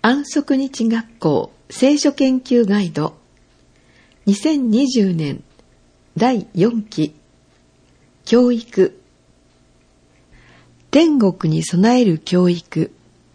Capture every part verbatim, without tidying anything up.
安息日学校聖書研究ガイドにせんにじゅうねんだいよんき教育天国に備える教育。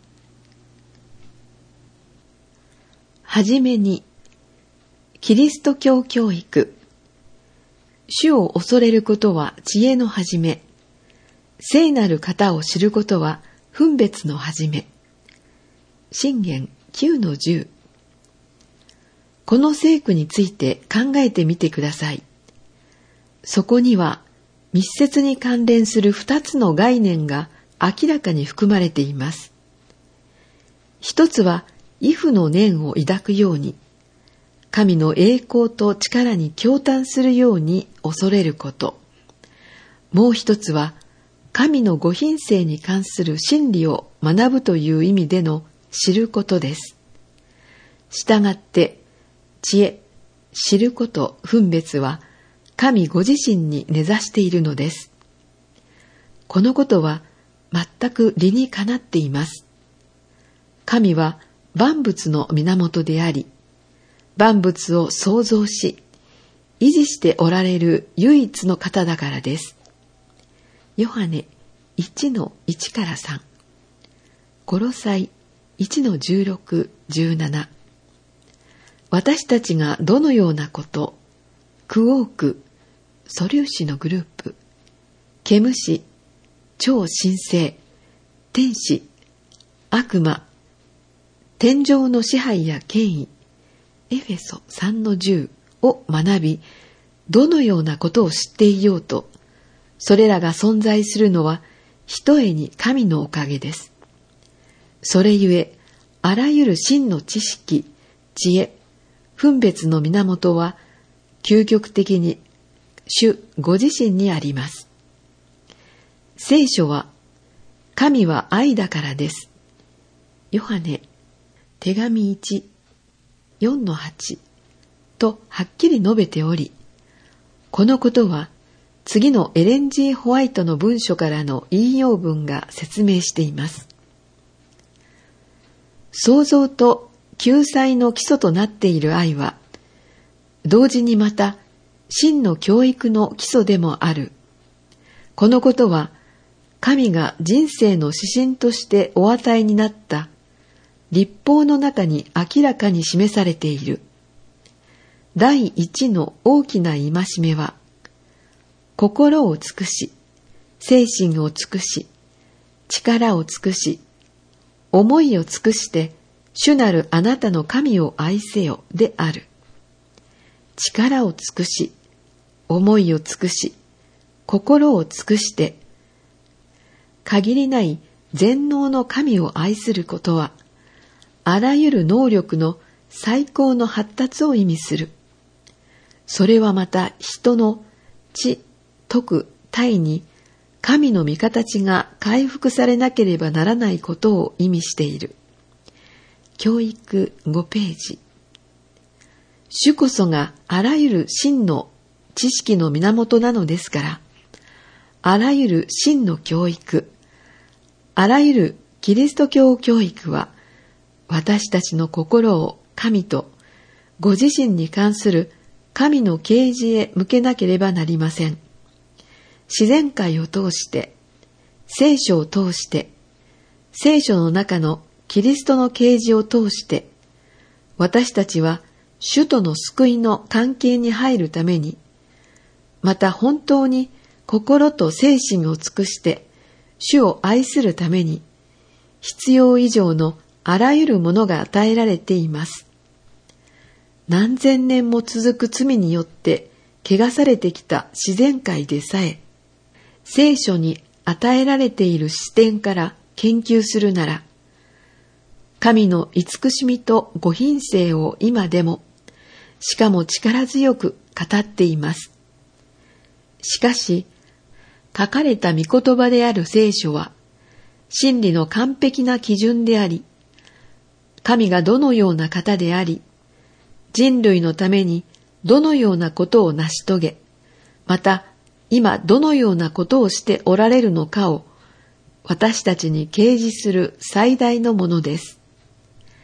はじめにキリスト教教育。主を恐れることは知恵のはじめ、聖なる方を知ることは分別のはじめ。箴言 きゅうのじゅう。この聖句について考えてみてください。そこには密接に関連する二つの概念が明らかに含まれています。一つは畏怖の念を抱くように、神の栄光と力に驚嘆するように恐れること。もう一つは神のご品性に関する真理を学ぶという意味での知ることです。したがって知恵、知ること、分別は神ご自身に根ざしているのです。このことは全く理にかなっています。神は万物の源であり、万物を創造し、維持しておられる唯一の方だからです。ヨハネ いちのいちからさん、コロサイ いちのじゅうろく、じゅうなな。私たちがどのようなこと、クオーク、素粒子のグループ、ケムシ、超新星、天使、悪魔、天上の支配や権威、エフェソ さんのじゅうを学び、どのようなことを知っていようと、それらが存在するのはひとえに神のおかげです。それゆえ、あらゆる真の知識、知恵、分別の源は、究極的に主ご自身にあります。聖書は、神は愛だからです。ヨハネ、手紙いち、よんのはちとはっきり述べており、このことは次のエレン・ジー・ホワイトの文書からの引用文が説明しています。創造と救済の基礎となっている愛は、同時にまた真の教育の基礎でもある。このことは、神が人生の指針としてお与えになった律法の中に明らかに示されている。第一の大きな戒めは、心を尽くし、精神を尽くし、力を尽くし、思いを尽くして、主なるあなたの神を愛せよである。力を尽くし、思いを尽くし、心を尽くして、限りない全能の神を愛することは、あらゆる能力の最高の発達を意味する。それはまた人の知、徳、体に神の御形が回復されなければならないことを意味している。教育ごページ。主こそがあらゆる真の知識の源なのですから、あらゆる真の教育、あらゆるキリスト教教育は、私たちの心を神とご自身に関する神の啓示へ向けなければなりません。自然界を通して、聖書を通して、聖書の中のキリストの啓示を通して、私たちは主との救いの関係に入るために、また本当に心と精神を尽くして主を愛するために、必要以上のあらゆるものが与えられています。何千年も続く罪によって汚されてきた自然界でさえ、聖書に与えられている視点から研究するなら、神の慈しみとご品性を今でも、しかも力強く語っています。しかし、書かれた御言葉である聖書は、真理の完璧な基準であり、神がどのような方であり、人類のためにどのようなことを成し遂げ、また今どのようなことをしておられるのかを私たちに掲示する最大のものです。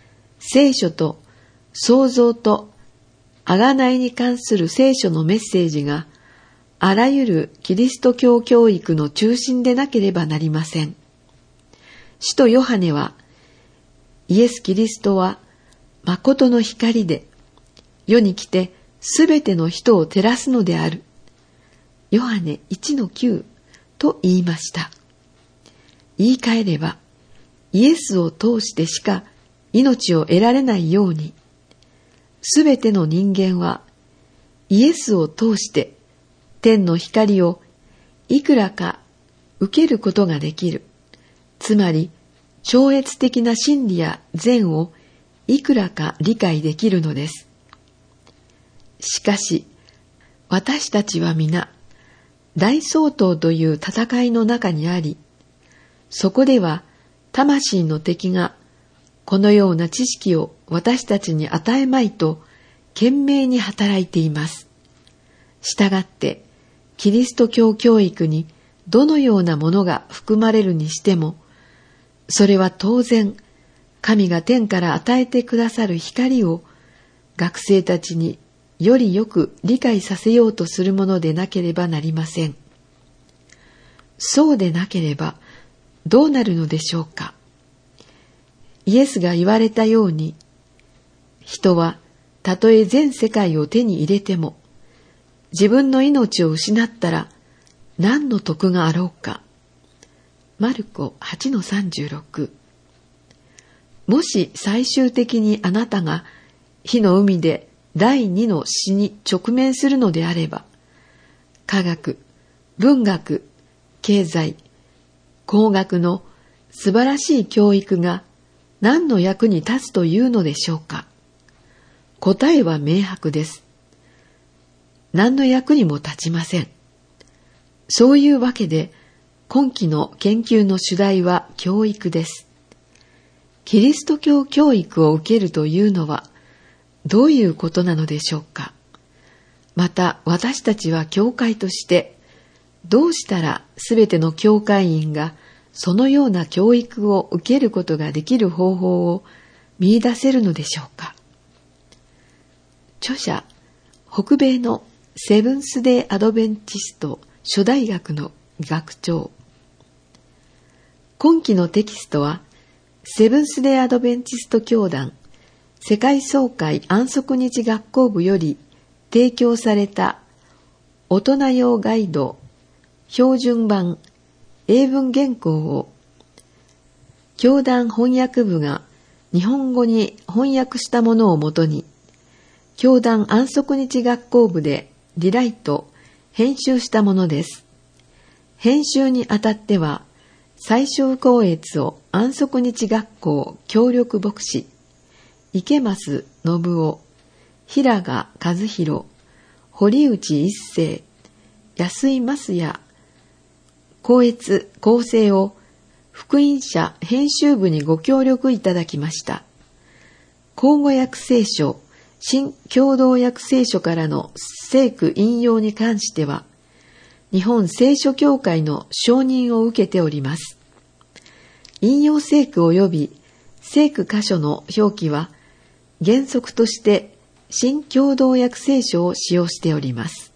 聖書と創造と贖いに関する聖書のメッセージがあらゆるキリスト教教育の中心でなければなりません。使徒ヨハネは、イエス・キリストは誠の光で世に来てすべての人を照らすのである。ヨハネ いちのきゅう と言いました。言い換えれば、イエスを通してしか命を得られないように、すべての人間はイエスを通して天の光をいくらか受けることができる。つまり、超越的な真理や善をいくらか理解できるのです。しかし、私たちは皆、大総統という戦いの中にあり、そこでは魂の敵がこのような知識を私たちに与えまいと懸命に働いています。したがって、キリスト教教育にどのようなものが含まれるにしても、それは当然、神が天から与えてくださる光を学生たちによりよく理解させようとするものでなければなりません。そうでなければどうなるのでしょうか。イエスが言われたように、人はたとえ全世界を手に入れても、自分の命を失ったら何の得があろうか。マルコ はちのさんじゅうろく。もし最終的にあなたが火の海で第二の死に直面するのであれば、科学、文学、経済、工学の素晴らしい教育が何の役に立つというのでしょうか。答えは明白です。何の役にも立ちません。そういうわけで、今期の研究の主題は教育です。キリスト教教育を受けるというのはどういうことなのでしょうか。また私たちは教会としてどうしたらすべての教会員がそのような教育を受けることができる方法を見出せるのでしょうか。著者、北米のセブンスデーアドベンチスト諸大学の学長。今期のテキストはセブンスデーアドベンチスト教団世界総会安息日学校部より提供された大人用ガイド標準版英文原稿を教団翻訳部が日本語に翻訳したものをもとに教団安息日学校部でリライト編集したものです。編集にあたっては最小光悦を安息日学校協力牧師池増信夫、平賀和弘、堀内一世、安井増也、光悦構成を福音社編集部にご協力いただきました。口語訳聖書、新共同訳聖書からの聖句引用に関しては、日本聖書協会の承認を受けております。引用聖句及び聖句箇所の表記は原則として新共同訳聖書を使用しております。